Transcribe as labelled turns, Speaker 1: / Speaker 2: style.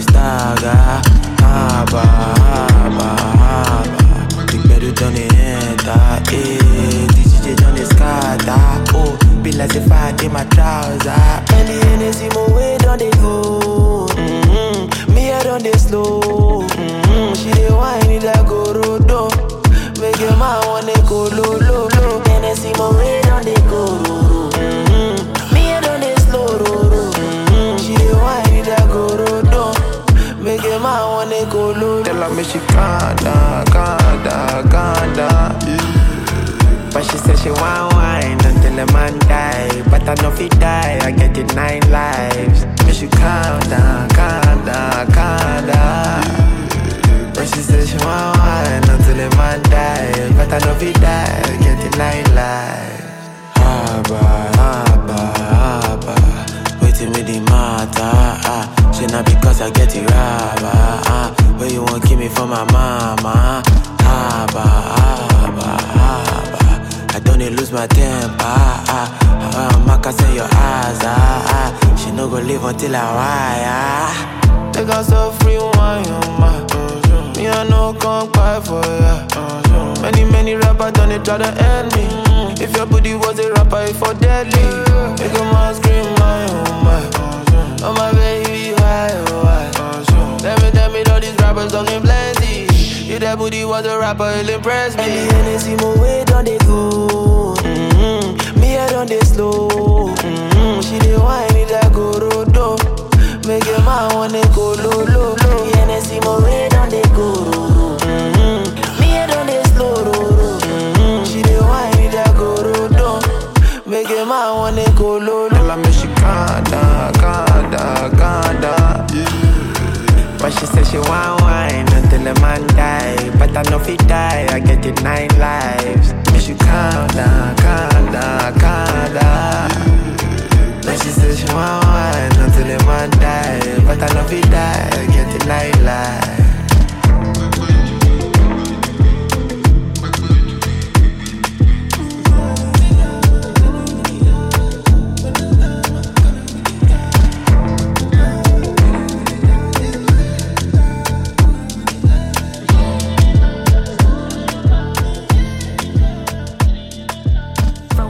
Speaker 1: stagger. Haba, haba, haba. Big better done it enter. DJ done it scatter. Oh, be like a fat in my trouser. Any Hennessy, my way done they go. Me I done they slow. She dey whine it like a rodo. Make your man wanna go low, low, low. Hennessy, my way done they go. Me I done they slow, she dey whine it like a rodo. Make your man wanna go low. Tell her me she calm down. But she said she want wine until the man die. But I know if he die, I get it 9 lives. Me she calm down. But she said she want wine until the man die. But I know if he die, I get it 9 lives. Haba, waiting with the matter. She not because I get it rubber. Where you want give me for my mama? Haba. I don't need lose my temper. Maka say your eyes. She no go live until I wire. Take us so free wine, me I no come cry for ya. Many rappers done it try to end me. If your booty was a rapper, it for deadly. Make a man scream my oh my baby, why? Tell me all these rappers talking plenty. If that booty was a rapper, it'll impress me. And the Hennessy, my way done they go. Me I done they slow. She dey whine it like a rodo. Make your man wanna go low, low, low. The Hennessy, my way done they go. Me I done they slow. She dey whine it like a rodo. Make your man wanna go low, low. Tell her me she calm down. But she said she want wine until the man die. But I know if he die, I get it 9 lives. Me she calm down. But she said she want wine until the man die. But I know if he die, I get it 9 lives.